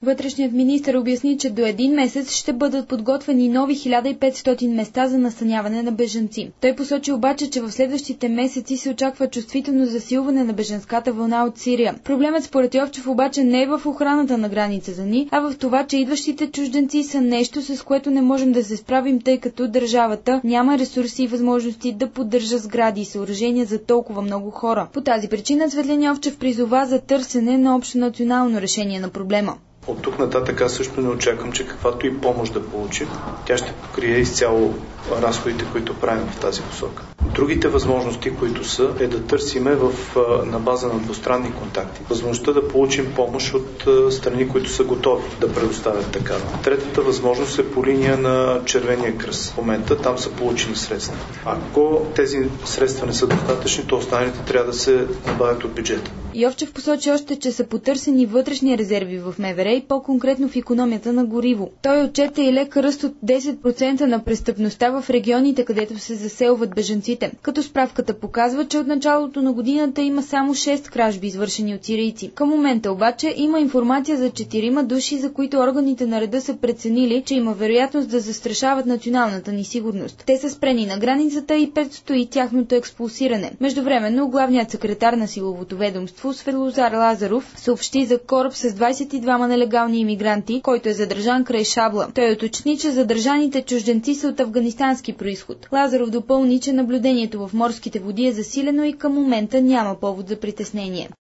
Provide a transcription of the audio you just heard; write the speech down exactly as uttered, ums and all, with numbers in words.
Вътрешният министър обясни, че до един месец ще бъдат подготвени нови хиляда и петстотин места за настаняване на бежанци. Той посочи обаче, че в следващите месеци се очаква чувствително засилване на бежанската вълна от Сирия. Проблемът според Йовчев обаче не е в охраната на границата ни, а в това, че идващите чужденци са нещо, с което не можем да се справим, тъй като държавата няма ресурси и възможности да поддържа сгради и съоръжения за толкова много хора. По тази причина Цветлин Йовчев призова за търсене на общо национално решение на проблема. От тук нататък аз също не очаквам, че каквато и помощ да получим, тя ще покрие изцяло разходите, които правим в тази посока. Другите възможности, които са, е да търсиме в, на база на двустранни контакти възможността да получим помощ от страни, които са готови да предоставят такава. Третата възможност е по линия на Червения кръст. В момента там са получени средства. Ако тези средства не са достатъчни, то останалите трябва да се набавят от бюджета. Йовчев посочи още, че са потърсени вътрешни резерви в МВР и по-конкретно в икономията на гориво. Той отчете и лек ръст от десет процента на престъпността в регионите, където се заселват бежанците. Като справката показва, че от началото на годината има само шест кражби, извършени от сирийци. Към момента обаче има информация за четирима души, за които органите на реда са преценили, че има вероятност да застрашават националната ни сигурност. Те са спрени на границата и предстои тяхното експулсиране. Междувременно главният секретар на силовото ведомство Светлозар Лазаров съобщи за кораб с двадесет и двама нелегални имигранти, който е задържан край Шабла. Той уточни, че задържаните чужденци са от афганистански происход. Лазаров допълни, че наблюдението в морските води е засилено и към момента няма повод за притеснение.